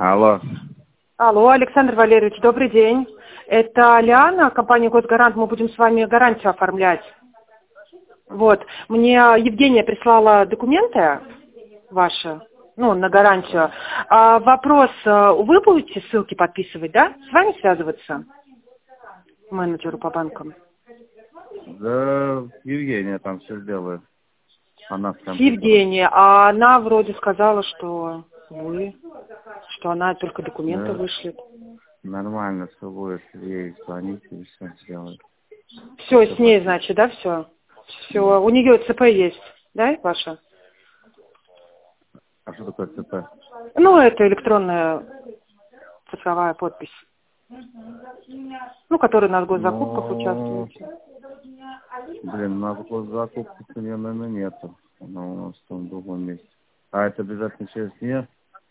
Алло. Алло, Александр Валерьевич, добрый день. Это Лиана, компания «Госгарант». Мы будем с вами гарантию оформлять. Вот. Мне Евгения прислала документы ваши, на гарантию. Вопрос, вы будете ссылки подписывать, да? С вами связываться? Менеджеру по банкам. Да, Евгения там все сделает. Она с компьютером. Евгения, а она вроде сказала, что что она только документы вышлет. Нормально, все будет. Ей звоните и все сделает. Все, с ней, значит, да, все? Все, Да. у нее ЦП есть, да, ваша? А что такое ЦП? Это электронная цифровая подпись. Которая на госзакупках участвует. На госзакупках у нее, наверное, нету. Она у нас там в другом месте. А это обязательно через нее?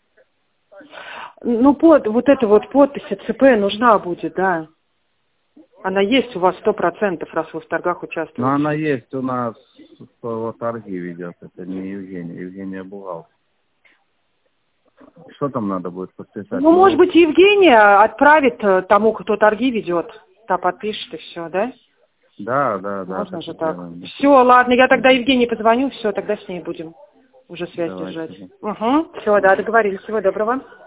Вот эта вот подпись ЦП нужна будет, да. Она есть у вас 100%, раз вы в торгах участвуете. Ну, она есть у нас, торги ведет. Это не Евгения. Евгения бухгалтер. Что там надо будет подписать? Может быть, Евгения отправит тому, кто торги ведет. Та подпишет и все, да? Да. Можно же так. Все, ладно, я тогда Евгении позвоню, все, тогда с ней будем уже связь держать. Все, да, договорились. Всего доброго.